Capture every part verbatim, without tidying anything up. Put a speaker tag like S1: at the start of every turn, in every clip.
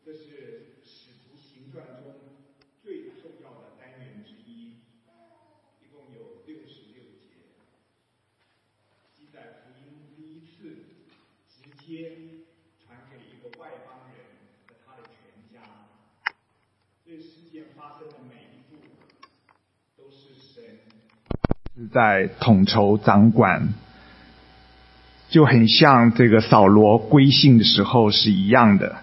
S1: 这是《使徒行传》中最重要的单元之一，一共有六十六节，记载福音第一次直接传给一个外邦人和他的全家。这事件发生的每一步，都是神在统筹掌管，就很像这个扫罗归信的时候是一样的。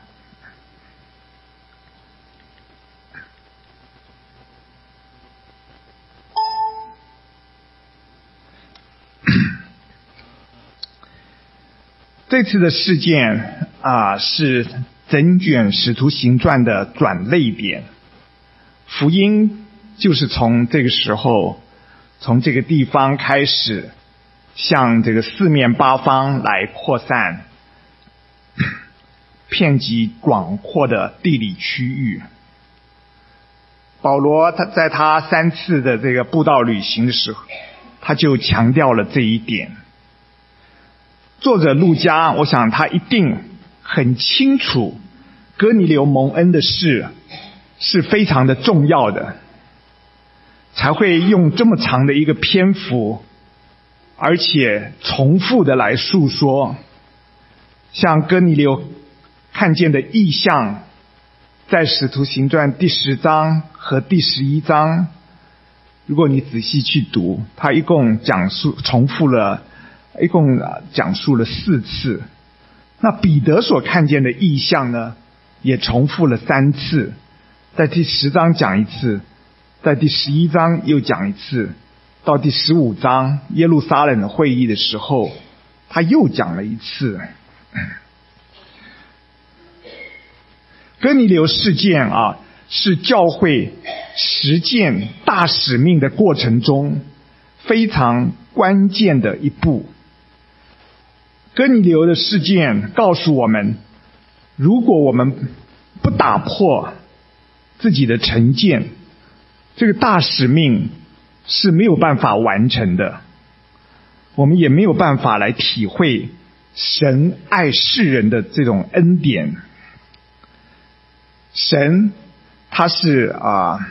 S1: 这次的事件啊，是整卷《使徒行传》的转捩点。福音就是从这个时候，从这个地方开始，向这个四面八方来扩散，遍及广阔的地理区域。保罗他在他三次的这个布道旅行的时候，他就强调了这一点。作者路加，我想他一定很清楚哥尼流蒙恩的事是非常的重要的，才会用这么长的一个篇幅，而且重复的来述说，像哥尼流看见的异象，在使徒行传第十章和第十一章，如果你仔细去读，他一共讲述重复了一共讲述了四次。那彼得所看见的异象呢，也重复了三次，在第十章讲一次，在第十一章又讲一次，到第十五章耶路撒冷的会议的时候，他又讲了一次。哥尼流事件啊，是教会实践大使命的过程中非常关键的一步。哥尼流的事件告诉我们，如果我们不打破自己的成见，这个大使命是没有办法完成的，我们也没有办法来体会神爱世人的这种恩典。神他是啊，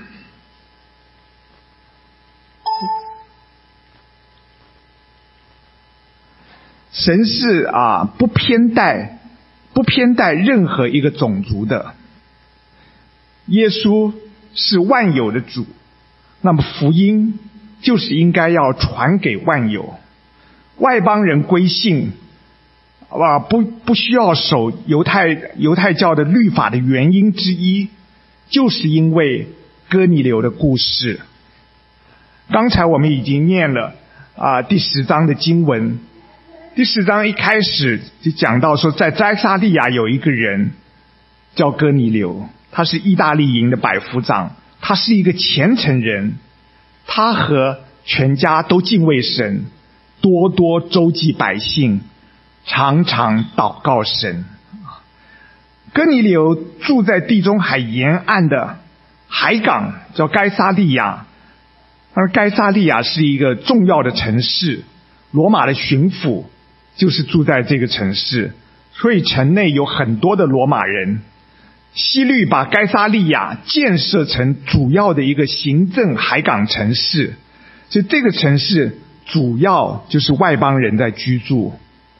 S1: 神是啊不偏待不偏待任何一个种族的。耶稣是万有的主，那么福音就是应该要传给万有。外邦人归信啊，不不需要守犹太犹太教的律法的原因之一，就是因为哥尼流的故事。刚才我们已经念了啊第十章的经文。第十章一开始就讲到说，在该撒利亚有一个人叫哥尼流，他是意大利营的百夫长，他是一个虔诚人，他和全家都敬畏神，多多周济百姓，常常祷告神。哥尼流住在地中海沿岸的海港，叫该撒利亚。而该撒利亚是一个重要的城市，罗马的巡抚就是住在这个城市，所以城内有很多的罗马人。希律把该撒利亚建设成主要的一个行政海港城市，所以这个城市主要就是外邦人在居住。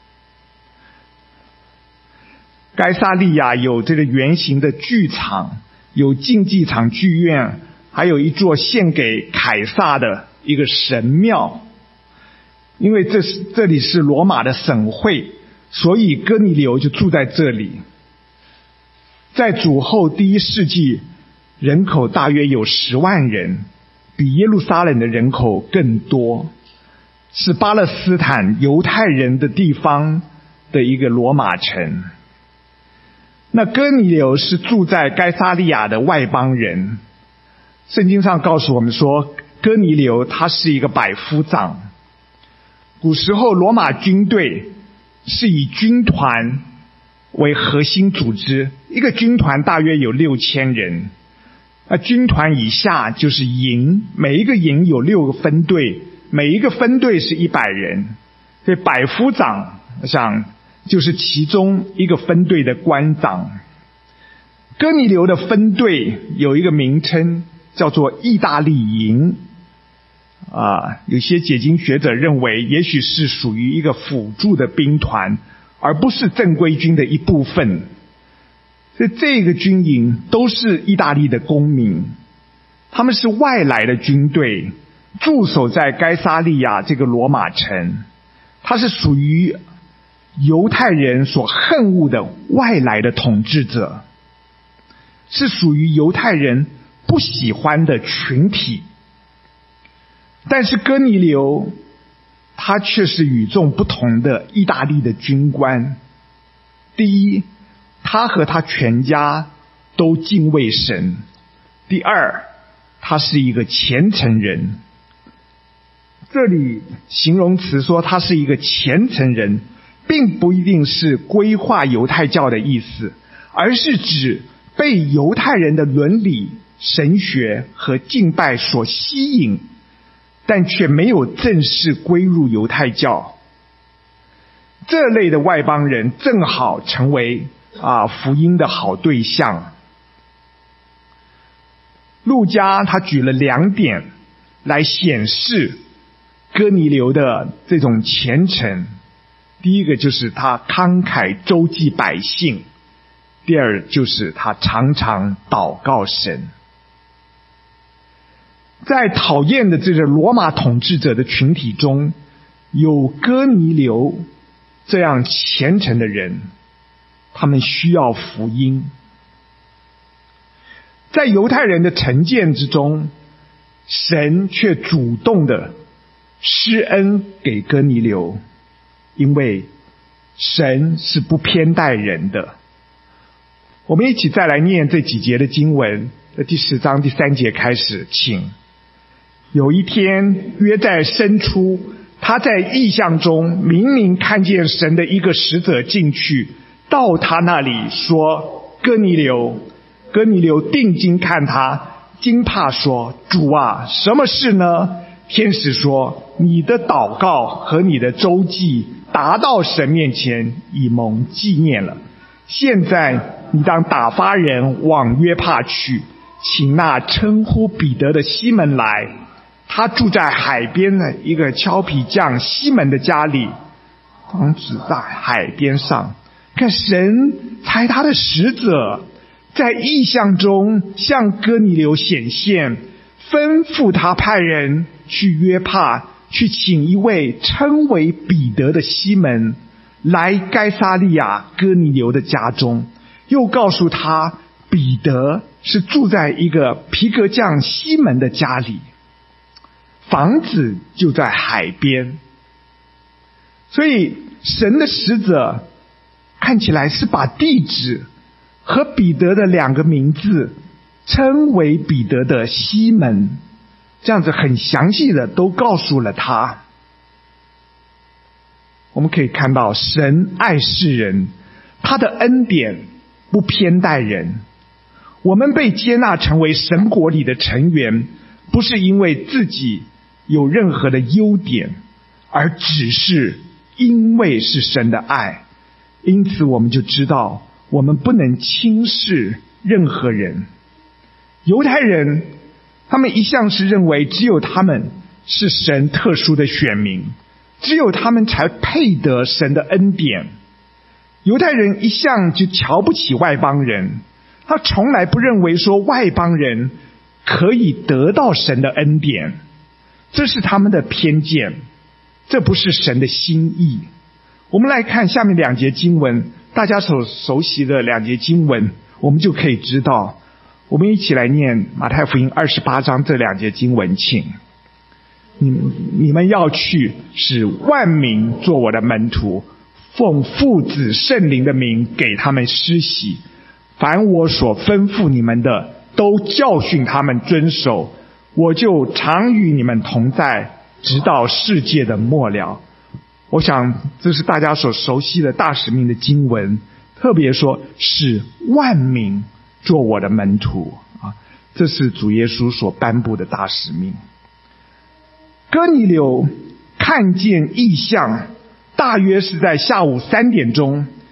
S1: 该撒利亚有这个圆形的剧场，有竞技场剧院，还有一座献给凯撒的一个神庙。因为这是这里是罗马的省会，所以哥尼流就住在这里。在主后第一世纪，人口大约有十万人，比耶路撒冷的人口更多，是巴勒斯坦犹太人的地方的一个罗马城。那哥尼流是住在该撒利亚的外邦人。圣经上告诉我们说，哥尼流他是一个百夫长。古时候罗马军队是以军团为核心组织，一个军团大约有六千人，那军团以下就是营，每一个营有六个分队，每一个分队是一百人，所以百夫长我想就是其中一个分队的官长。 哥尼流的分队有一个名称叫做意大利营啊，有些解经学者认为也许是属于一个辅助的兵团，而不是正规军的一部分。所以这个军营都是意大利的公民，他们是外来的军队，驻守在该撒利亚这个罗马城，它是属于犹太人所恨恶的外来的统治者，是属于犹太人不喜欢的群体。但是哥尼流他却是与众不同的意大利的军官。第一，他和他全家都敬畏神；第二，他是一个虔诚人。这里形容词说他是一个虔诚人，并不一定是规划犹太教的意思，而是指被犹太人的伦理、神学和敬拜所吸引，但却没有正式归入犹太教。这类的外邦人正好成为啊福音的好对象。路加他举了两点来显示哥尼流的这种虔诚。第一个就是他慷慨周济百姓，第二就是他常常祷告神。在讨厌的这个罗马统治者的群体中，有哥尼流这样虔诚的人，他们需要福音。在犹太人的成见之中，神却主动的施恩给哥尼流，因为神是不偏待人的。我们一起再来念这几节的经文，第十章第三节开始，请。有一天，约在申初，他在异象中明明看见神的一个使者进去，到他那里说：哥尼流。哥尼流定睛看他，惊怕说：主啊，什么事呢？天使说：你的祷告和你的周济达到神面前，以蒙纪念了。现在你当打发人往约帕去，请那称呼彼得的西门来，他住在海边的一个敲皮匠西门的家里。当时在海边上，看神差他的使者在异象中向哥尼流显现，吩咐他派人去约帕，去请一位称为彼得的西门来该撒利亚哥尼流的家中，又告诉他彼得是住在一个皮革匠西门的家里，房子就在海边。所以神的使者看起来是把地址和彼得的两个名字称为彼得的西门，这样子很详细的都告诉了他。我们可以看到神爱世人，他的恩典不偏待人。我们被接纳成为神国里的成员，不是因为自己有任何的优点，而只是因为是神的爱。因此我们就知道我们不能轻视任何人。犹太人他们一向是认为只有他们是神特殊的选民，只有他们才配得神的恩典。犹太人一向就瞧不起外邦人，他从来不认为说外邦人可以得到神的恩典，这是他们的偏见，这不是神的心意。我们来看下面两节经文，大家所熟悉的两节经文，我们就可以知道。我们一起来念马太福音二十八章这两节经文，请。你你们要去，使万民做我的门徒，奉父子圣灵的名给他们施洗，凡我所吩咐你们的，都教训他们遵守，我就常与你们同在，直到世界的末了。我想这是大家所熟悉的大使命的经文，特别说使万民做我的门徒啊，这是主耶稣所颁布的大使命。哥尼流看见异象，大约是在下午三点钟。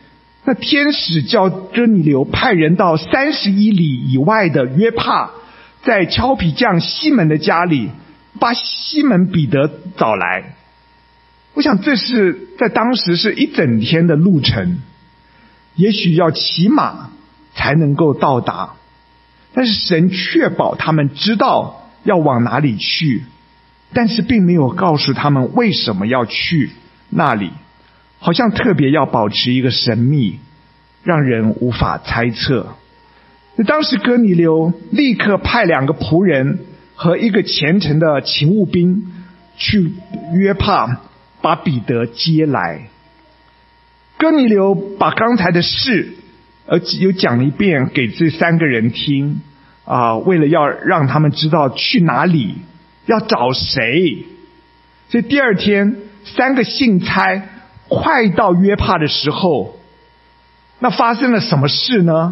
S1: 那天使叫哥尼流派人到三十一里以外的约帕，在敲皮匠西门的家里，把西门彼得找来。我想这是在当时是一整天的路程，也许要骑马才能够到达，但是神确保他们知道要往哪里去，但是并没有告诉他们为什么要去那里，好像特别要保持一个神秘，让人无法猜测。当时哥尼流立刻派两个仆人和一个虔诚的勤务兵去约帕，把彼得接来。哥尼流把刚才的事呃又讲了一遍给这三个人听啊、呃，为了要让他们知道去哪里，要找谁。所以第二天三个信差快到约帕的时候，那发生了什么事呢？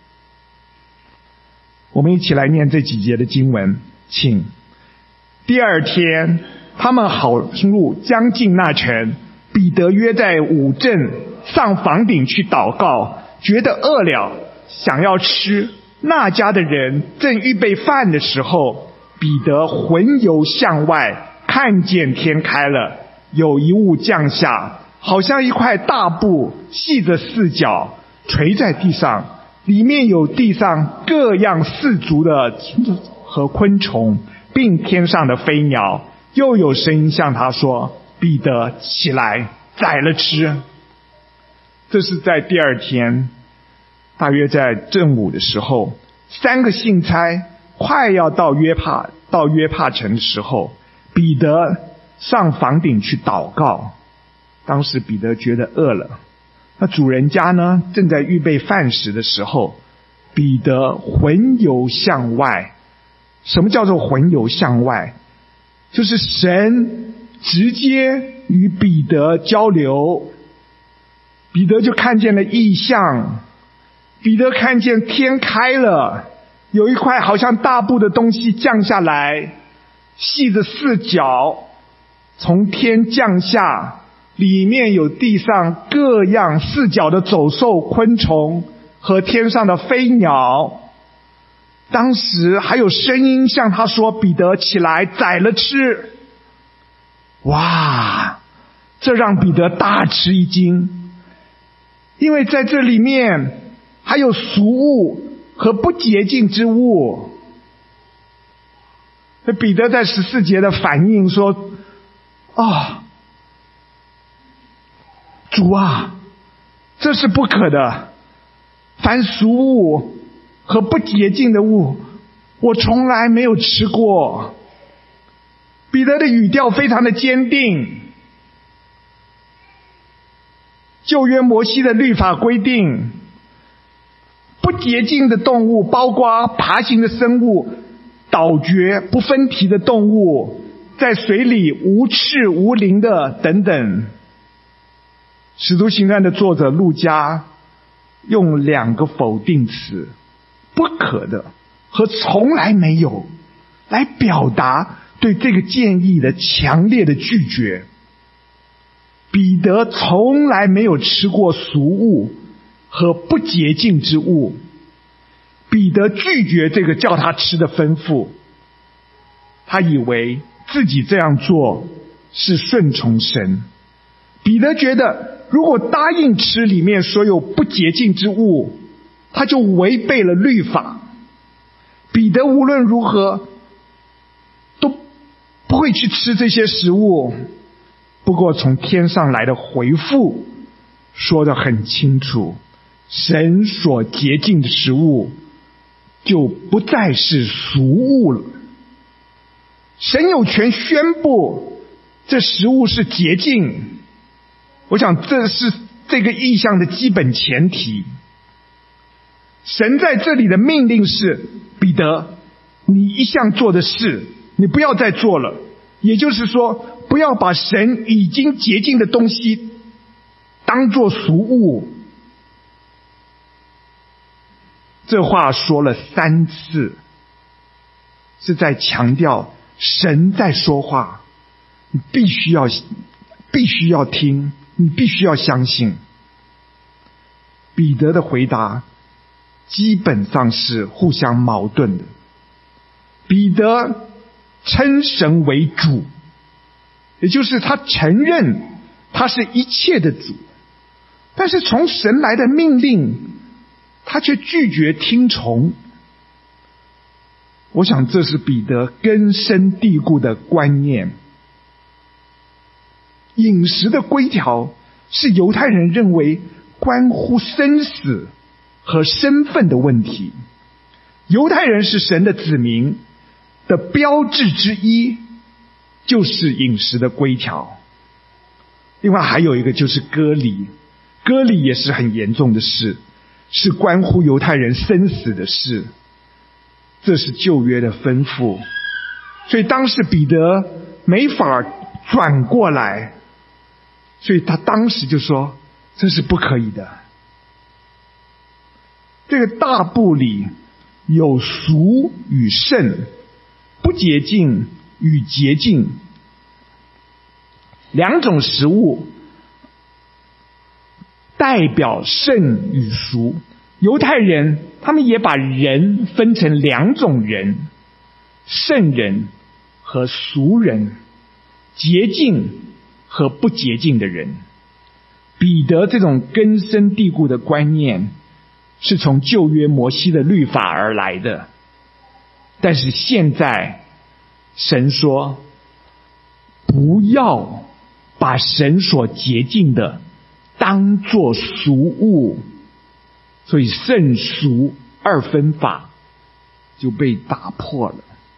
S1: 我们一起来念这几节的经文，请。第二天他们好路将近那城，彼得约在午正上房顶去祷告，觉得饿了，想要吃。那家的人正预备饭的时候，彼得魂游向外，看见天开了，有一物降下，好像一块大布，系着四角，垂在地上，里面有地上各样四足的和昆虫，并天上的飞鸟。又有声音向他说：彼得，起来，宰了吃。这是在第二天，大约在正午的时候，三个信差快要到约帕到约帕城的时候，彼得上房顶去祷告。当时彼得觉得饿了，那主人家呢正在预备饭食的时候，彼得魂游向外。什么叫做魂游向外？就是神直接与彼得交流，彼得就看见了异象，彼得看见天开了，有一块好像大布的东西降下来，系着四角，从天降下，里面有地上各样四角的走兽、昆虫和天上的飞鸟。当时还有声音向他说：彼得，起来，宰了吃。哇，这让彼得大吃一惊，因为在这里面还有俗物和不洁净之物。彼得在十四节的反应说：哦，主啊，这是不可的，凡俗物和不洁净的物，我从来没有吃过。彼得的语调非常的坚定。旧约摩西的律法规定，不洁净的动物包括爬行的生物、倒嚼不分蹄的动物，在水里无翅无鳞的等等。使徒行传的作者路加用两个否定词，不可的和从来没有，来表达对这个建议的强烈的拒绝。彼得从来没有吃过俗物和不洁净之物，彼得拒绝这个叫他吃的吩咐。他以为自己这样做是顺从神。彼得觉得如果答应吃里面所有不洁净之物，他就违背了律法。彼得无论如何都不会去吃这些食物。不过从天上来的回复说得很清楚，神所洁净的食物就不再是俗物了。神有权宣布这食物是洁净，我想这是这个意象的基本前提。神在这里的命令是：彼得，你一向做的事你不要再做了，也就是说不要把神已经洁净的东西当作俗物。这话说了三次，是在强调神在说话，你必须要必须要听，你必须要相信。 彼得的回答基本上是互相矛盾的。彼得称神为主，也就是他承认他是一切的主，但是从神来的命令他却拒绝听从。我想这是彼得根深蒂固的观念。饮食的规条是犹太人认为关乎生死和身份的问题。犹太人是神的子民的标志之一就是饮食的规条。另外还有一个就是割礼，割礼也是很严重的事，是关乎犹太人生死的事，这是旧约的吩咐。所以当时彼得没法转过来，所以他当时就说这是不可以的。这个大部里有俗与圣，不洁净与洁净两种食物，代表圣与俗。犹太人他们也把人分成两种人，圣人和俗人，洁净和不洁净的人。彼得这种根深蒂固的观念是从旧约摩西的律法而来的，但是现在神说不要把神所洁净的当作俗物，所以圣俗二分法就被打破了。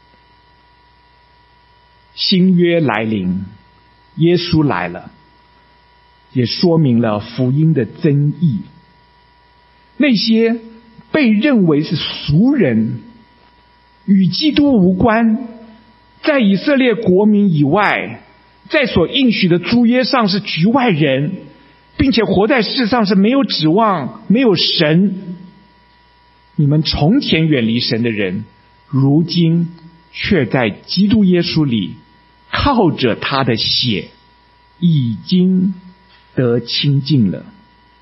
S1: 新约来临，耶稣来了，也说明了福音的真意。那些被认为是俗人，与基督无关，在以色列国民以外，在所应许的诸约上是局外人，并且活在世上是没有指望，没有神。你们从前远离神的人，如今却在基督耶稣里靠着他的血已经得清净了。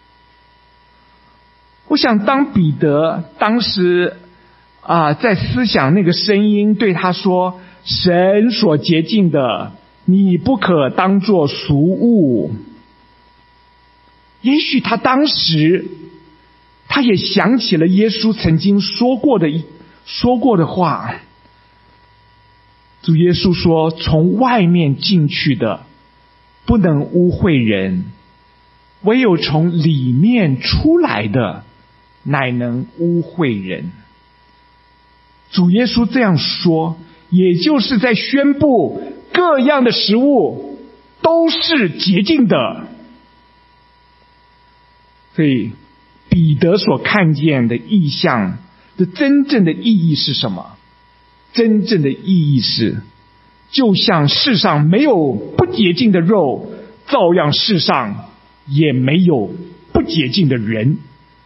S1: 我想当彼得当时啊，在思想那个声音对他说神所洁净的你不可当作俗物，也许他当时他也想起了耶稣曾经说过的说过的话。主耶稣说从外面进去的不能污秽人，唯有从里面出来的乃能污秽人。主耶稣这样说，也就是在宣布各样的食物都是洁净的。所以彼得所看见的异象的真正的意义是什么？真正的意义是，就像世上没有不洁净的肉，照样世上也没有不洁净的人。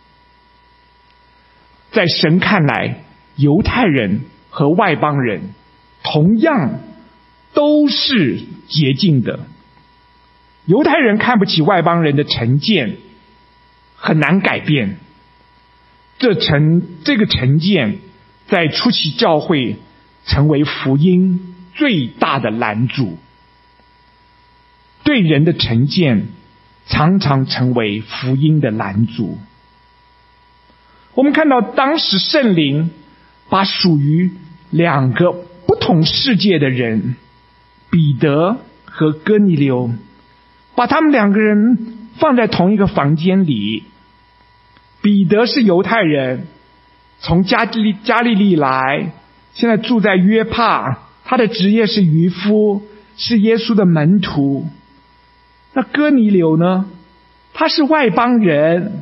S1: 在神看来，犹太人和外邦人同样都是洁净的。犹太人看不起外邦人的成见，很难改变。这成这个成见在初期教会成为福音最大的拦阻。对人的成见常常成为福音的拦阻。我们看到当时圣灵把属于两个不同世界的人，彼得和哥尼流，把他们两个人放在同一个房间里。彼得是犹太人，从加利加利利来，现在住在约帕，他的职业是渔夫，是耶稣的门徒。那哥尼流呢？他是外邦人，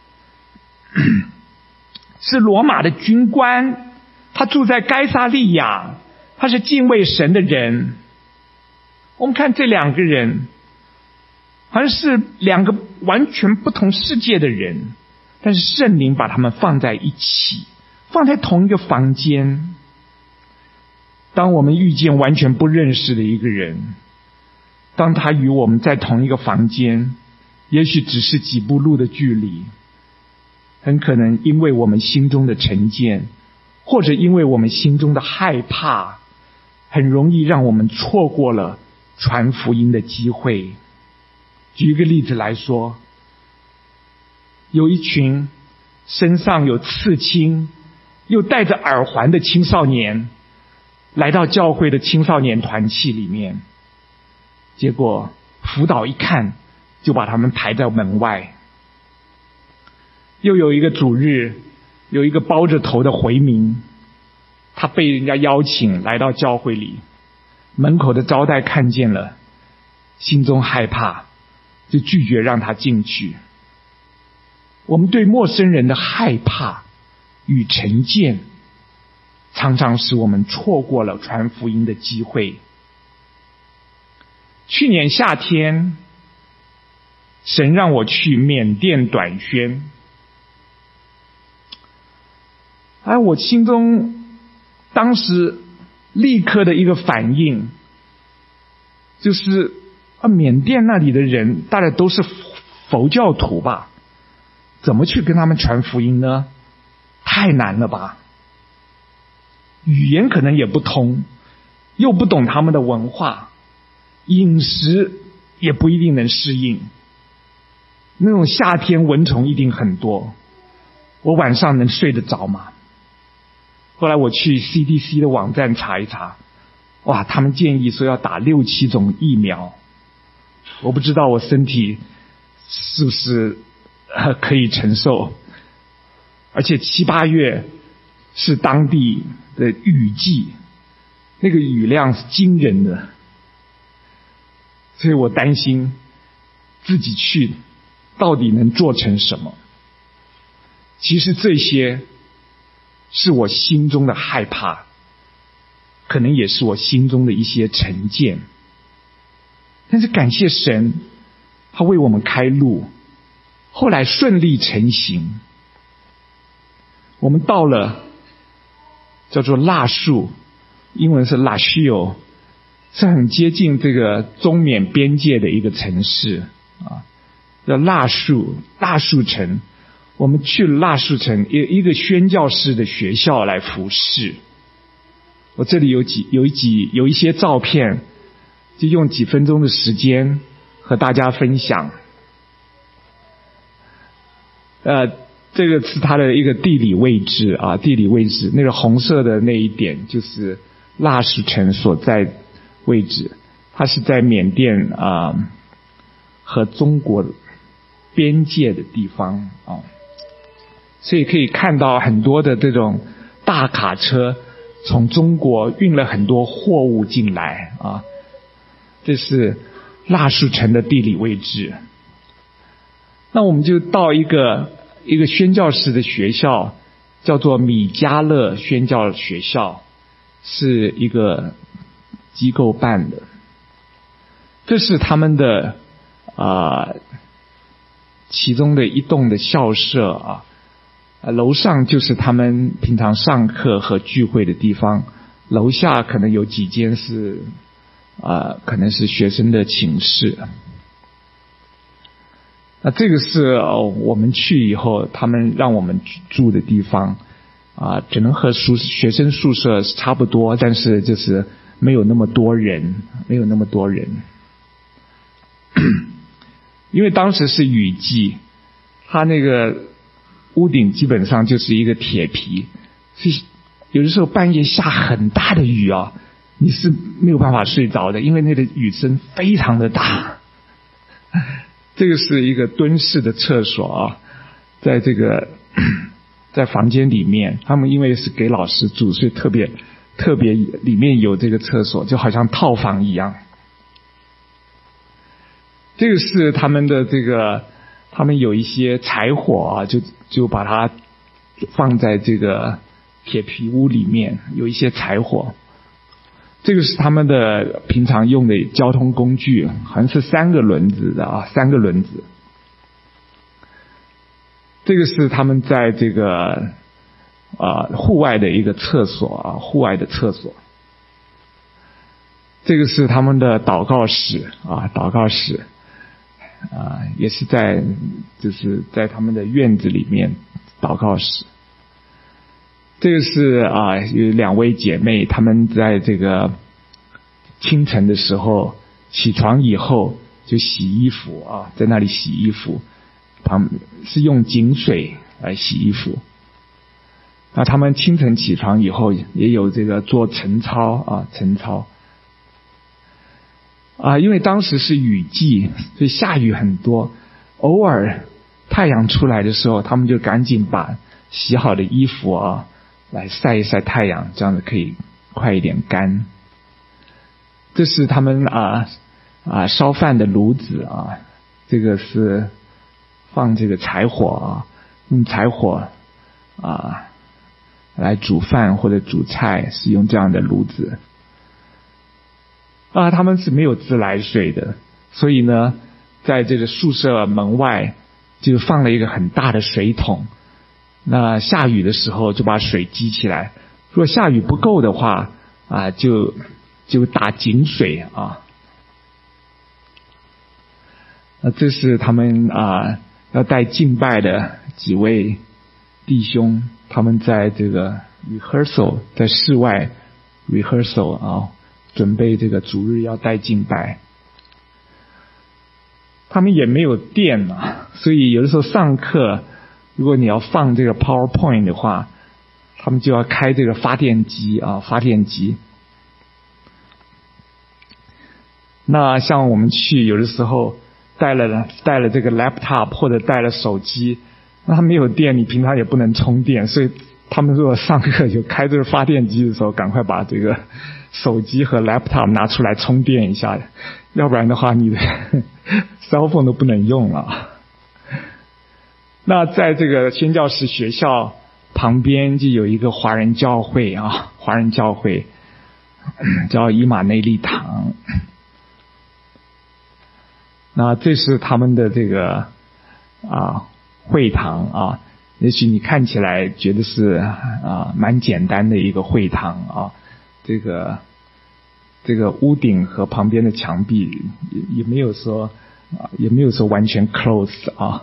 S1: 是罗马的军官，他住在该撒利亚，他是敬畏神的人。我们看这两个人好像是两个完全不同世界的人，但是圣灵把他们放在一起，放在同一个房间。当我们遇见完全不认识的一个人，当他与我们在同一个房间，也许只是几步路的距离， 很可能因为我们心中的成见，或者因为我们心中的害怕，很容易让我们错过了传福音的机会。举一个例子来说，有一群身上有刺青又戴着耳环的青少年来到教会的青少年团契里面，结果辅导一看就把他们排在门外。又有一个主日，有一个包着头的回民，他被人家邀请来到教会里，门口的招待看见了，心中害怕，就拒绝让他进去。我们对陌生人的害怕与成见，常常使我们错过了传福音的机会。去年夏天，神让我去缅甸短宣，而我心中当时立刻的一个反应，就是啊，缅甸那里的人大概都是佛教徒吧，怎么去跟他们传福音呢？太难了吧，语言可能也不通，又不懂他们的文化，饮食也不一定能适应，那种夏天蚊虫一定很多，我晚上能睡得着吗？后来我去 C D C 的网站查一查，哇，他们建议说要打六七种疫苗，我不知道我身体是不是、呃、可以承受，而且七八月是当地的雨季，那个雨量是惊人的，所以我担心自己去到底能做成什么。其实这些是我心中的害怕，可能也是我心中的一些成见，但是感谢神，他为我们开路，后来顺利成行。我们到了叫做腊戍，英文是 Lashio， 是很接近这个中缅边界的一个城市啊，叫腊戍腊戍城。我们去了腊戍城一一个宣教士的学校来服侍。我这里有几有几有一些照片，就用几分钟的时间和大家分享。呃，这个是它的一个地理位置啊，地理位置，那个红色的那一点就是腊戍城所在位置，它是在缅甸啊和中国边界的地方啊。所以可以看到很多的这种大卡车从中国运了很多货物进来啊，这是腊戍城的地理位置。那我们就到一个一个宣教士的学校，叫做米迦勒宣教学校，是一个机构办的。这是他们的啊、呃、其中的一栋的校舍啊。呃，楼上就是他们平常上课和聚会的地方，楼下可能有几间是呃，可能是学生的寝室。那这个是、哦、我们去以后他们让我们住的地方啊、呃，只能和宿学生宿舍差不多，但是就是没有那么多人，没有那么多人。因为当时是雨季，他那个屋顶基本上就是一个铁皮，所以有的时候半夜下很大的雨啊，你是没有办法睡着的，因为那个雨声非常的大。这个是一个蹲式的厕所啊，在这个在房间里面，他们因为是给老师住，所以特别特别里面有这个厕所，就好像套房一样。这个是他们的这个。他们有一些柴火啊，就就把它放在这个铁皮屋里面，有一些柴火。这个是他们的平常用的交通工具，好像是三个轮子的啊，三个轮子。这个是他们在这个啊、呃、户外的一个厕所啊，户外的厕所。这个是他们的祷告室啊，祷告室。啊、呃，也是在就是在他们的院子里面祷告室。这个是啊，有两位姐妹，她们在这个清晨的时候起床以后就洗衣服啊，在那里洗衣服，旁是用井水来洗衣服。那他们清晨起床以后也有这个做晨操啊，晨操啊，因为当时是雨季，所以下雨很多，偶尔太阳出来的时候，他们就赶紧把洗好的衣服啊来晒一晒太阳，这样子可以快一点干。这是他们啊啊烧饭的炉子啊，这个是放这个柴火啊，用柴火啊来煮饭或者煮菜，是用这样的炉子。啊，他们是没有自来水的，所以呢，在这个宿舍门外就放了一个很大的水桶。那下雨的时候就把水积起来，如果下雨不够的话啊，就就打井水啊。那这是他们啊要带敬拜的几位弟兄，他们在这个 rehearsal 在室外 rehearsal 啊，准备这个主日要带敬拜。他们也没有电啊，所以有的时候上课，如果你要放这个 PowerPoint 的话，他们就要开这个发电机啊，发电机。那像我们去有的时候带了带了这个 laptop 或者带了手机，那他没有电，你平常也不能充电，所以他们如果上课就开这个发电机的时候，赶快把这个手机和 laptop 拿出来充电一下，要不然的话你的 cell phone 都不能用了。那在这个宣教士学校旁边就有一个华人教会啊，华人教会叫以马内利堂。那这是他们的这个啊会堂啊，也许你看起来觉得是啊蛮简单的一个会堂啊，这个这个屋顶和旁边的墙壁也也没有说啊也没有说完全 close 啊。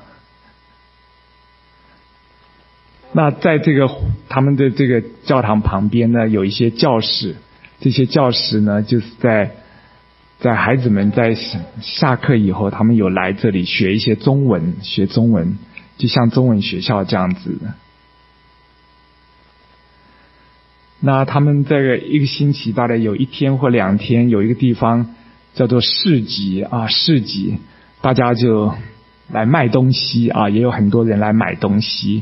S1: 那在这个他们的这个教堂旁边呢，有一些教室，这些教室呢就是在在孩子们在下课以后，他们有来这里学一些中文，学中文，就像中文学校这样子的。那他们这个一个星期大概有一天或两天，有一个地方叫做市集啊，市集，大家就来卖东西啊，也有很多人来买东西，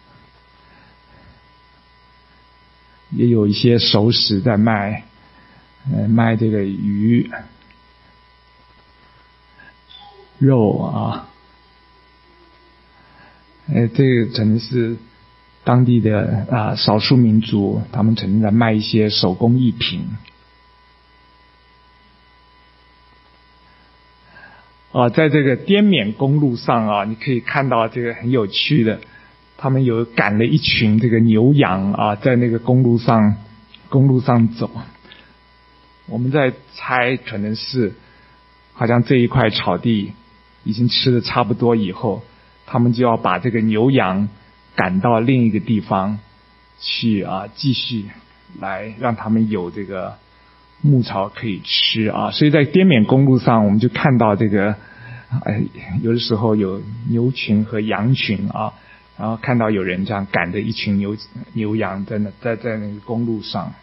S1: 也有一些熟食在卖，呃，卖这个鱼、肉啊，呃，这个可能是当地的啊少数民族，他们曾经在卖一些手工艺品。啊，在这个滇缅公路上啊，你可以看到这个很有趣的，他们有赶了一群这个牛羊啊，在那个公路上公路上走。我们在猜，可能是好像这一块草地已经吃的差不多以后，他们就要把这个牛羊赶到另一个地方去啊，继续来让他们有这个牧草可以吃啊。所以在滇缅公路上，我们就看到这个，呃，有的时候有牛群和羊群啊，然后看到有人这样赶着一群牛牛羊在那在在那个公路上。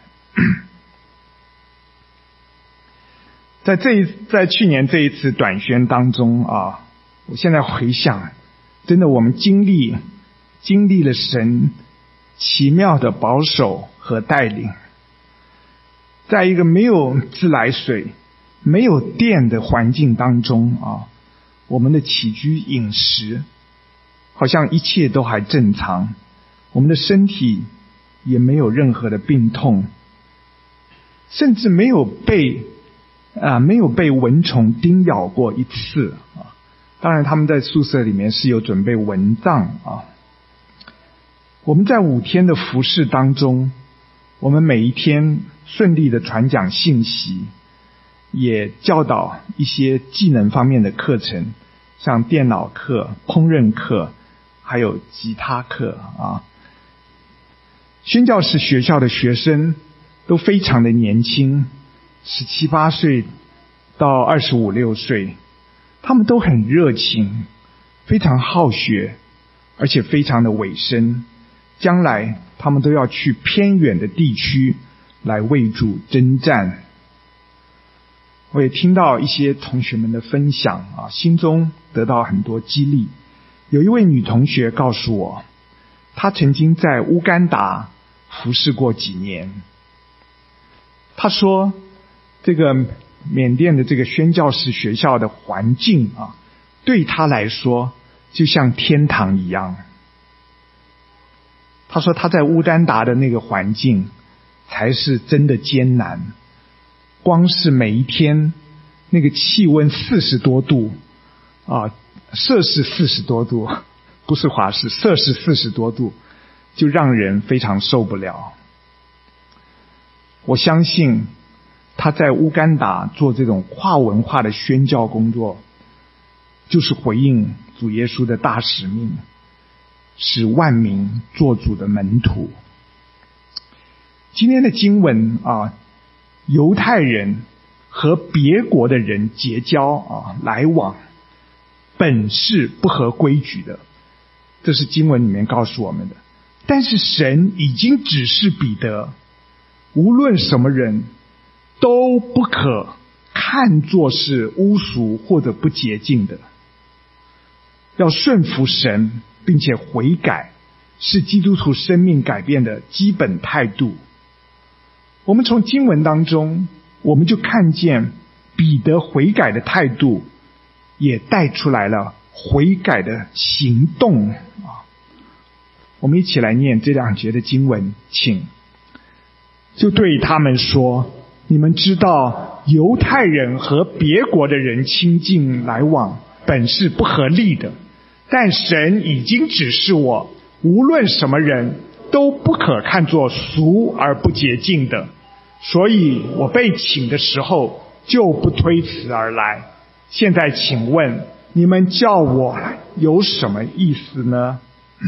S1: 在这一在去年这一次短宣当中啊，我现在回想，真的我们经历经历了神奇妙的保守和带领，在一个没有自来水、没有电的环境当中啊，我们的起居饮食好像一切都还正常，我们的身体也没有任何的病痛，甚至没有被啊，没有被蚊虫叮咬过一次啊！当然，他们在宿舍里面是有准备蚊帐啊。我们在五天的服事当中，我们每一天顺利的传讲信息，也教导一些技能方面的课程，像电脑课、烹饪课， 还有吉他课啊。宣教士学校的学生都非常的年轻，十七八岁到二十五六岁，他们都很热情，非常好学，而且非常的委身。将来他们都要去偏远的地区来为主征战。我也听到一些同学们的分享啊，心中得到很多激励。有一位女同学告诉我，她曾经在乌干达服侍过几年。她说这个缅甸的这个宣教士学校的环境啊，对她来说就像天堂一样。她说她在乌干达的那个环境才是真的艰难，光是每一天那个气温四十多度啊，摄氏四十多度，不是华氏，摄氏四十多度，就让人非常受不了。我相信他在乌干达做这种跨文化的宣教工作，就是回应主耶稣的大使命，使万民做主的门徒。今天的经文啊，犹太人和别国的人结交啊来往，本是不合规矩的，这是经文里面告诉我们的。但是神已经指示彼得，无论什么人都不可看作是污俗或者不洁净的，要顺服神，并且悔改，是基督徒生命改变的基本态度。我们从经文当中，我们就看见彼得悔改的态度，也带出来了悔改的行动啊。我们一起来念这两节的经文，请。就对他们说，你们知道犹太人和别国的人亲近来往本是不合理的，但神已经指示我，无论什么人都不可看作俗而不洁净的，所以我被请的时候就不推辞而来。现在请问你们叫我有什么意思呢？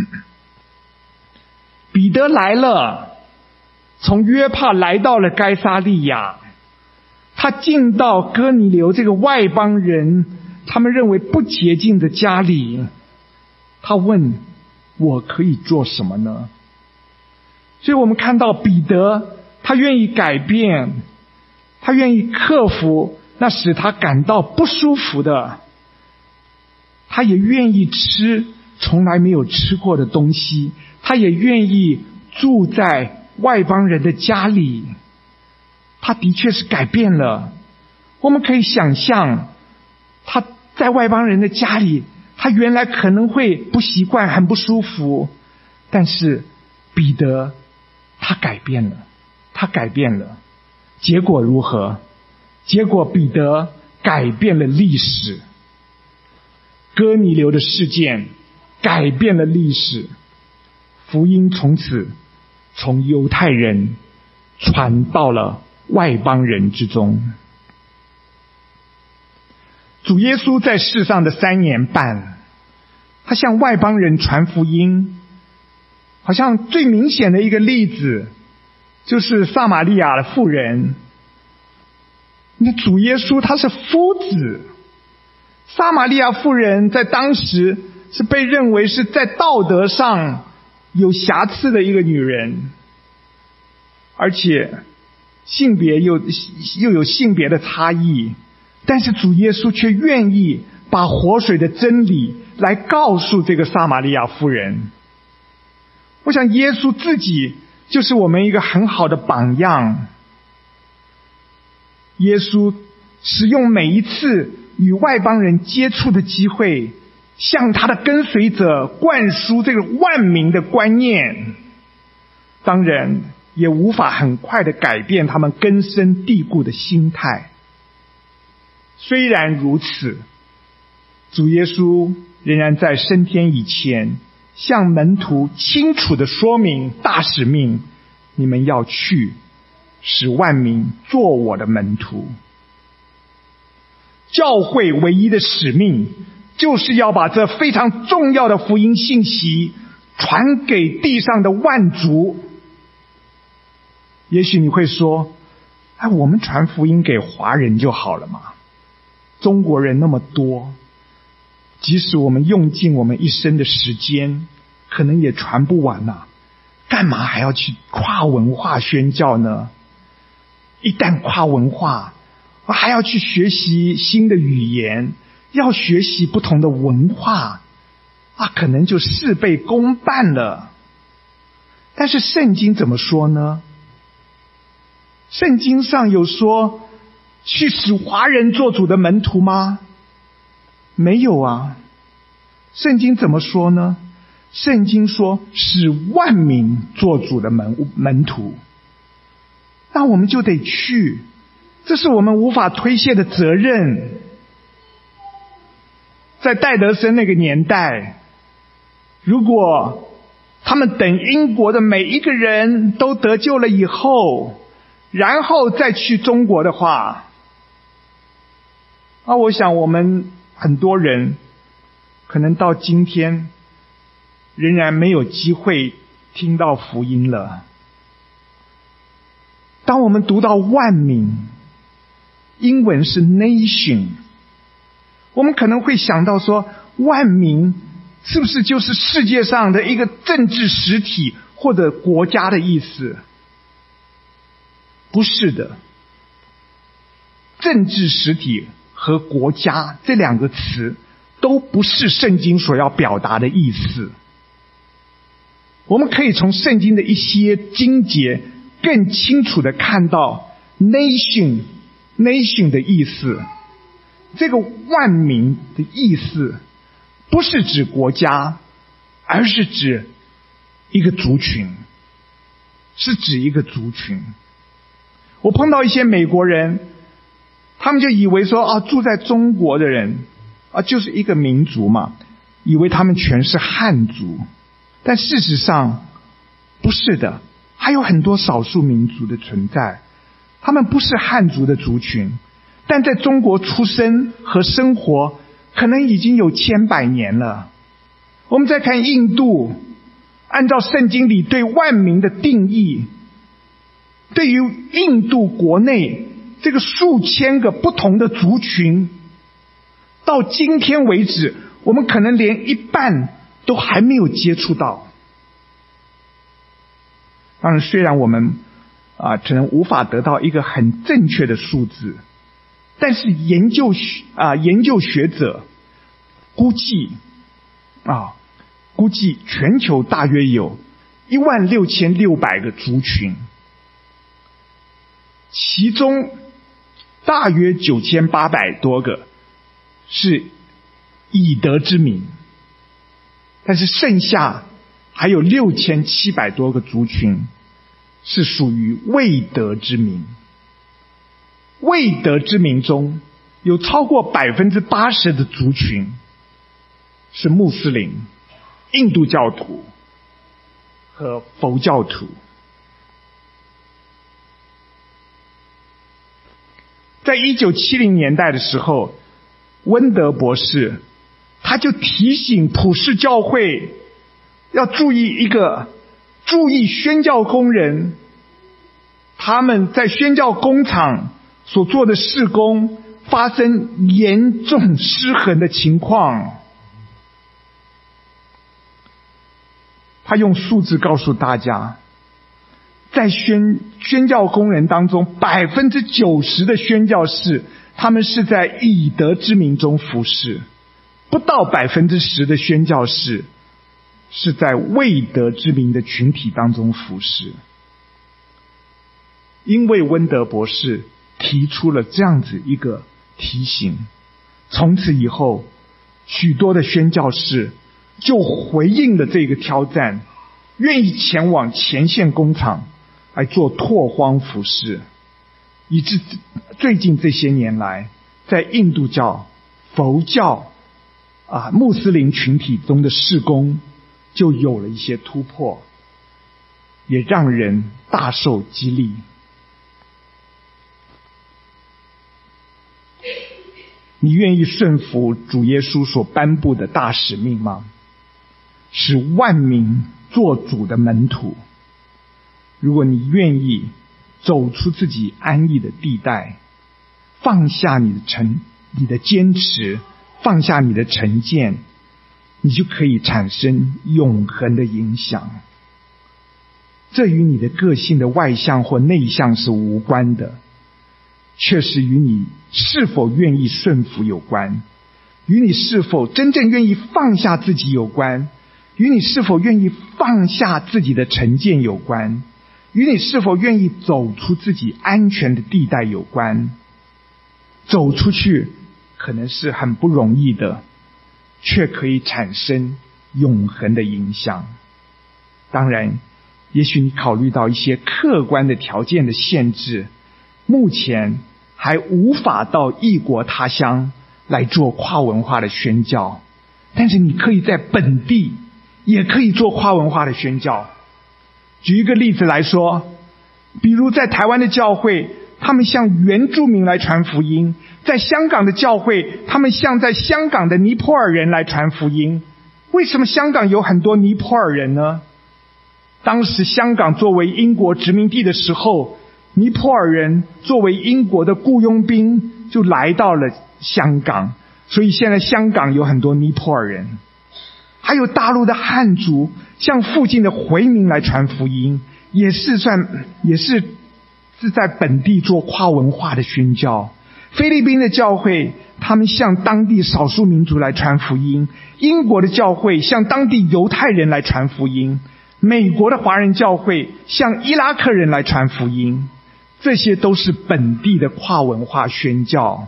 S1: 彼得来了，从约帕来到了该撒利亚，他进到哥尼流这个外邦人他们认为不洁净的家里，他问我可以做什么呢？所以我们看到彼得他愿意改变，他愿意克服那使他感到不舒服的，他也愿意吃从来没有吃过的东西，他也愿意住在外邦人的家里。他的确是改变了。我们可以想象他在外邦人的家里，他原来可能会不习惯，很不舒服，但是彼得他改变了，他改变了。结果如何？结果彼得改变了历史。哥尼流的事件改变了历史，福音从此从犹太人传到了外邦人之中。主耶稣在世上的三年半，他向外邦人传福音，好像最明显的一个例子就是撒玛利亚的妇人。那主耶稣他是夫子，撒玛利亚妇人在当时是被认为是在道德上有瑕疵的一个女人，而且性别又又有性别的差异，但是主耶稣却愿意把活水的真理来告诉这个撒玛利亚妇人。我想耶稣自己就是我们一个很好的榜样。耶稣使用每一次与外邦人接触的机会，向他的跟随者灌输这个万民的观念，当然也无法很快的改变他们根深蒂固的心态。虽然如此，主耶稣仍然在升天以前向门徒清楚地说明大使命，你们要去，使万民做我的门徒。教会唯一的使命就是要把这非常重要的福音信息传给地上的万族。也许你会说，哎，我们传福音给华人就好了嘛，中国人那么多，即使我们用尽我们一生的时间，可能也传不完啊，干嘛还要去跨文化宣教呢？一旦跨文化，还要去学习新的语言，要学习不同的文化啊，可能就事倍功半了。但是圣经怎么说呢？圣经上有说去使华人做主的门徒吗？没有啊。圣经怎么说呢？圣经说使万民做主的门门徒。那我们就得去，这是我们无法推卸的责任。在戴德生那个年代，如果他们等英国的每一个人都得救了以后，然后再去中国的话，啊，我想我们很多人可能到今天仍然没有机会听到福音了。当我们读到万民，英文是 nation， 我们可能会想到说，万民是不是就是世界上的一个政治实体或者国家的意思？不是的，政治实体和国家这两个词都不是圣经所要表达的意思。我们可以从圣经的一些经节更清楚地看到 nation nation 的意思。这个万民的意思不是指国家，而是指一个族群，是指一个族群。我碰到一些美国人，他们就以为说啊，住在中国的人啊就是一个民族嘛，以为他们全是汉族。但事实上不是的，还有很多少数民族的存在，他们不是汉族的族群，但在中国出生和生活可能已经有千百年了。我们再看印度，按照圣经里对万民的定义，对于印度国内这个数千个不同的族群，到今天为止，我们可能连一半都还没有接触到。当然，虽然我们啊可能无法得到一个很正确的数字，但是研究啊研究学者估计啊估计全球大约有一万六千六百个族群，其中大约九千八百多个是以德之名，但是剩下还有六千七百多个族群是属于未得之名。未得之名中有超过百分之八十的族群是穆斯林、印度教徒和佛教徒。在一九七零年代的时候，温德博士他就提醒普世教会要注意一个注意宣教工人他们在宣教工厂所做的事工发生严重失衡的情况。他用数字告诉大家，在宣宣教工人当中，百分之九十的宣教士他们是在以德之名中服侍，不到百分之十的宣教士是在未得之名的群体当中服侍。因为温德博士提出了这样子一个提醒，从此以后许多的宣教士就回应了这个挑战，愿意前往前线工厂来做拓荒服事，以致最近这些年来，在印度教、佛教啊穆斯林群体中的事工就有了一些突破，也让人大受激励。 你愿意顺服主耶稣所颁布的大使命吗？使万民做主的门徒。如果你愿意走出自己安逸的地带，放下你的成你的坚持，放下你的成见，你就可以产生永恒的影响。这与你的个性的外向或内向是无关的，却是与你是否愿意顺服有关，与你是否真正愿意放下自己有关，与你是否愿意放下自己的成见有关，与你是否愿意走出自己安全的地带有关。走出去可能是很不容易的，却可以产生永恒的影响。当然，也许你考虑到一些客观的条件的限制，目前还无法到异国他乡来做跨文化的宣教，但是你可以在本地也可以做跨文化的宣教。举一个例子来说，比如在台湾的教会，他们向原住民来传福音；在香港的教会，他们向在香港的尼泊尔人来传福音。为什么香港有很多尼泊尔人呢？当时香港作为英国殖民地的时候，尼泊尔人作为英国的雇佣兵就来到了香港，所以现在香港有很多尼泊尔人。还有大陆的汉族向附近的回民来传福音，也是算也是是在本地做跨文化的宣教。菲律宾的教会他们向当地少数民族来传福音，英国的教会向当地犹太人来传福音，美国的华人教会向伊拉克人来传福音。这些都是本地的跨文化宣教。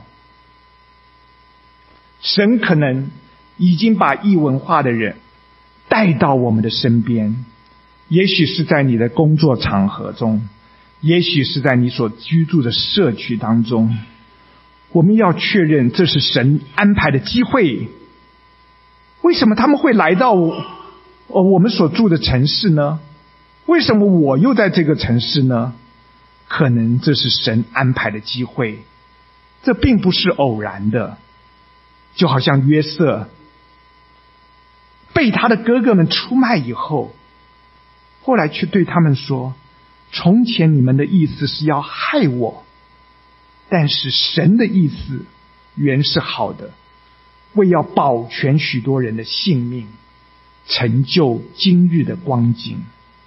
S1: 神可能已经把异文化的人带到我们的身边，也许是在你的工作场合中，也许是在你所居住的社区当中。我们要确认这是神安排的机会。为什么他们会来到我我们所住的城市呢？为什么我又在这个城市呢？可能这是神安排的机会，这并不是偶然的。就好像约瑟被他的哥哥们出卖以后，后来却对他们说，从前你们的意思是要害我，但是神的意思原是好的，为要保全许多人的性命，成就今日的光景。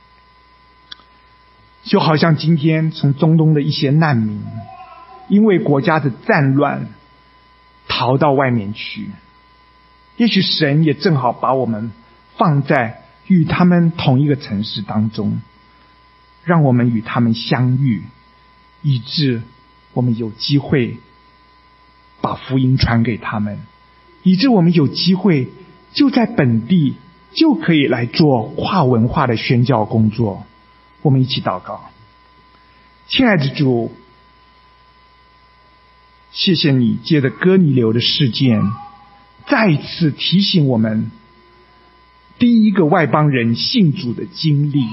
S1: 就好像今天从中东的一些难民，因为国家的战乱逃到外面去，也许神也正好把我们放在与他们同一个城市当中，让我们与他们相遇，以致我们有机会把福音传给他们，以致我们有机会就在本地就可以来做跨文化的宣教工作。我们一起祷告。亲爱的主，谢谢你借着哥尼流的事件再次提醒我们第一个外邦人信主的经历。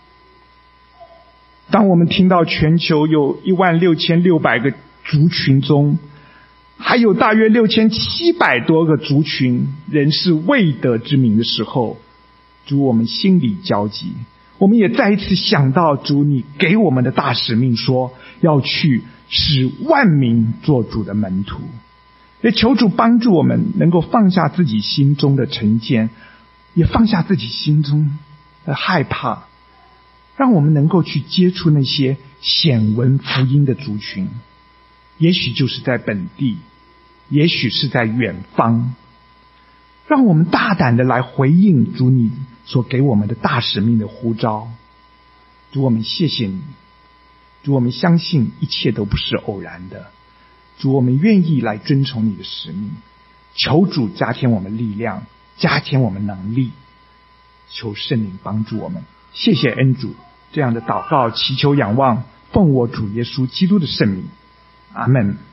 S1: 当我们听到全球有一万六千六百个族群中，还有大约六千七百多个族群人是未得之名的时候，主，我们心里焦急。我们也再一次想到主你给我们的大使命，说要去使万民做主的门徒。也求主帮助我们能够放下自己心中的成见，也放下自己心中的害怕，让我们能够去接触那些显闻福音的族群，也许就是在本地，也许是在远方。让我们大胆的来回应主你所给我们的大使命的呼召。主，我们谢谢你。主，我们相信一切都不是偶然的。主，我们愿意来遵从你的使命。求主加添我们力量，加添我们能力，求圣灵帮助我们。谢谢恩主，这样的祷告祈求仰望，奉我主耶稣基督的圣名，阿们。